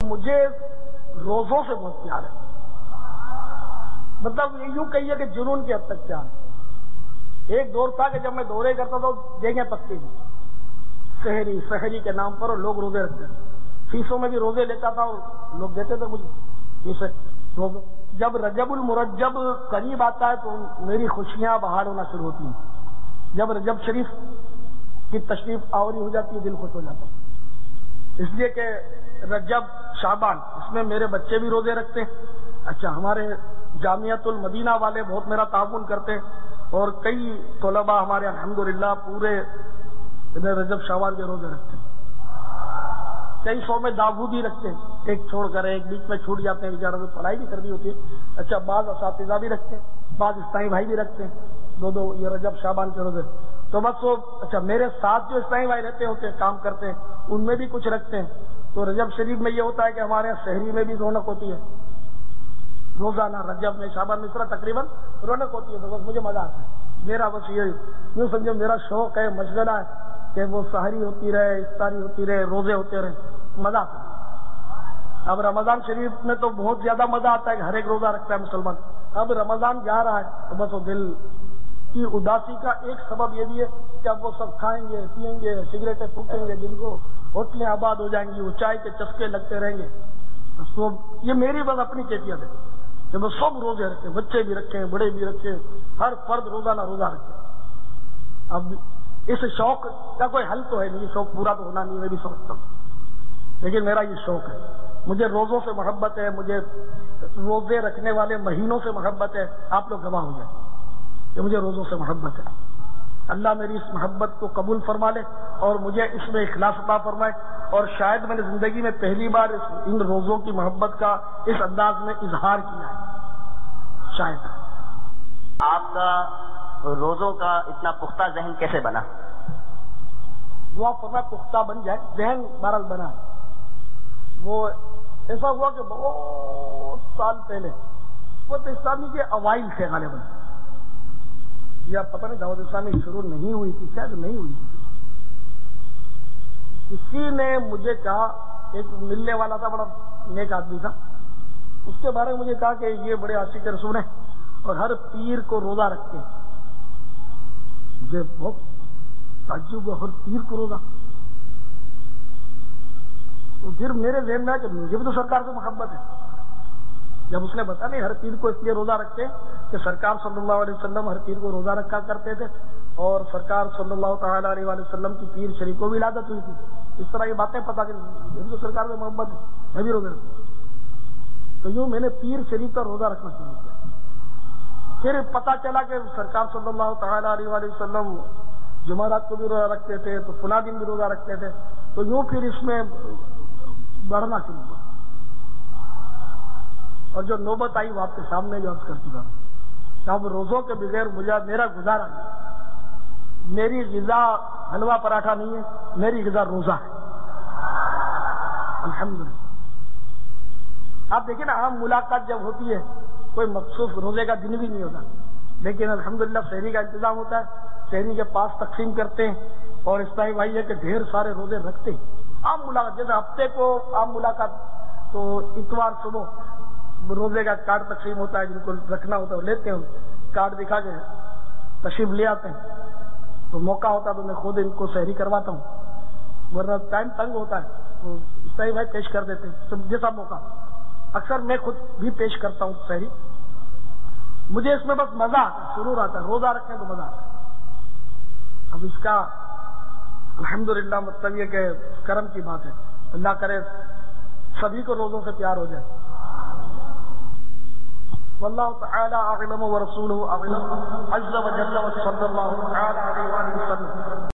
مجھے روزوں سے بہت پیار ہے، مطلب یوں کہیے کہ جنون کی حد تک پیار ہے۔ ایک دور تھا کہ جب میں دورے کرتا تھا جگہیں پکتی تھی، سحری کے نام پر، اور لوگ روزے رکھتے تھے، فیسوں میں بھی روزے لیتا تھا اور لوگ دیتے تھے مجھے فیسیں روزے۔ جب رجب المرجب قریب آتا ہے تو میری خوشیاں بحال ہونا شروع ہوتی ہیں۔ جب رجب شریف کی تشریف آوری ہو جاتی ہے دل خوش ہو جاتا ہے، اس لیے کہ رجب شعبان اس میں میرے بچے بھی روزے رکھتے ہیں۔ اچھا، ہمارے جامعۃ المدینہ والے بہت میرا تعاون کرتے ہیں، اور کئی طلباء ہمارے الحمدللہ پورے رجب شعبان کے روزے رکھتے ہیں۔ کئی سو میں داودی رکھتے ہیں، ایک چھوڑ کر ایک بیچ میں چھوٹ جاتے ہیں، بیچاروں میں پڑھائی بھی کرنی ہوتی ہے۔ اچھا، بعض اساتذہ بھی رکھتے ہیں، بعض اسلامی بھائی بھی رکھتے ہیں، دو یہ رجب شعبان کے روزے۔ تو بس وہ اچھا میرے ساتھ جو اسلامی بھائی رہتے ہوتے ہیں، کام کرتے ہیں، ان میں بھی کچھ رکھتے ہیں۔ تو رجب شریف میں یہ ہوتا ہے کہ ہمارے یہاں شہری میں بھی رونق ہوتی ہے، روزانہ رجب میں شعبان میں اس طرح تقریباً رونق ہوتی ہے، تو بس مجھے مزہ آتا ہے۔ میرا بس یہ یوں سمجھو میرا شوق ہے، مشغلہ ہے کہ وہ سحری ہوتی رہے، افطاری ہوتی رہے، روزے ہوتے رہے، مزہ آتا ہے۔ اب رمضان شریف میں تو بہت زیادہ مزہ آتا ہے کہ ہر ایک روزہ رکھتا ہے مسلمان۔ اب رمضان جا رہا ہے تو بس وہ دل کی اداسی کا ایک سبب یہ بھی ہے کہ اب وہ سب کھائیں گے، پیئیں گے، سگریٹیں پھونکیں گے، جن کو ہوٹلیں آباد ہو جائیں گی، وہ چائے کے چسکے لگتے رہیں گے۔ تو یہ میری بس اپنی کیفیت ہے کہ وہ سب روزے رکھیں، بچے بھی رکھیں، بڑے بھی رکھیں، ہر فرد روزانہ روزہ رکھے۔ اب اس شوق کا کوئی حل تو ہے نہیں، یہ شوق پورا تو ہونا نہیں، میں بھی سمجھتا ہوں، لیکن میرا یہ شوق ہے۔ مجھے روزوں سے محبت ہے، مجھے روزے رکھنے والے مہینوں سے محبت ہے۔ آپ لوگ گواہ ہو جائیں کہ مجھے روزوں سے محبت ہے۔ اللہ میری اس محبت کو قبول فرما لے اور مجھے اس میں اخلاص عطا فرمائے، اور شاید میں نے زندگی میں پہلی بار ان روزوں کی محبت کا اس انداز میں اظہار کیا ہے، شاید۔ آپ کا روزوں کا اتنا پختہ ذہن کیسے بنا؟ دعا فرمائے پختہ بن جائے، ذہن بہرحال بنا۔ وہ ایسا ہوا کہ بہت سال پہلے، وہ تو اسلامی کے اوائل سے غالباً، یا پتہ نہیں دعوت اسلامی شروع نہیں ہوئی تھی، شاید نہیں ہوئی تھی، کسی نے مجھے کہا، ایک ملنے والا تھا، بڑا نیک آدمی تھا، اس کے بارے میں مجھے کہا کہ یہ بڑے عاشق رسول ہیں اور ہر پیر کو روزہ رکھتے ہیں۔ مجھے بہت تعجب ہوا، ہر پیر کو روزہ؟ تو پھر میرے ذہن میں آیا کہ مجھے بھی تو سرکار سے محبت ہے۔ جب اس نے بتایا نہیں، ہر پیر کو اس لیے روزہ رکھتے ہیں کہ سرکار صلی اللہ علیہ وسلم ہر پیر کو روزہ رکھا کرتے تھے، اور سرکار صلی اللہ تعالی علیہ وسلم کی پیر شریف کو بھی ولادت ہوئی تھی۔ اس طرح یہ باتیں پتا کہ مجھے بھی تو سرکار سے محبت ہے، میں بھی روزہ رکھتا ہوں۔ تو یوں میں نے پیر شریف کا روزہ رکھنا شروع کیا۔ پھر پتا چلا کہ سرکار صلی اللہ تعالی علیہ وسلم جمعرات کو بھی روزہ رکھتے تھے، تو فلاں دن بھی روزہ رکھتے تھے، تو یوں پھر اس میں بڑھنا شروع ہوا، اور جو نوبت آئی وہ آپ کے سامنے جو عرض کر چکا ہوں کہ اب روزوں کے بغیر میرا گزارا نہیں۔ میری غذا حلوہ پراٹھا نہیں ہے، میری غذا روزہ ہے، الحمدللہ۔ آپ دیکھیں نا، عام ملاقات جب ہوتی ہے کوئی مخصوص روزے کا دن بھی نہیں ہوتا، لیکن الحمدللہ شہری کا انتظام ہوتا ہے، شہری کے پاس تقسیم کرتے ہیں، اور اس طرح بھائی ہے کہ ڈھیر سارے روزے رکھتے ہیں۔ عام ملاقات جیسے ہفتے کو عام ملاقات تو اتوار صبح روزے کا کارڈ تقسیم ہوتا ہے، جن کو رکھنا ہوتا ہے وہ لیتے ہیں، کارڈ دکھا کے تشریف لے آتے ہیں۔ تو موقع ہوتا ہے تو میں خود ان کو سحری کرواتا ہوں، ورنہ ٹائم تنگ ہوتا ہے تو صحیح بھائی پیش کر دیتے ہیں جیسا موقع۔ اکثر میں خود بھی پیش کرتا ہوں سحری۔ مجھے اس میں بس مزہ آتا ہے، سرور آتا ہے، روزہ رکھنے تو مزہ آتا ہے۔ اب اس کا الحمدللہ مطلب یہ کہ کرم کی بات ہے، اللہ کرے سبھی کو روزوں سے پیار ہو جائے۔ واللہ تعالی اعلم ورسولہ اعلم عز وجل، وصلی اللہ تعالی علیہ وسلم۔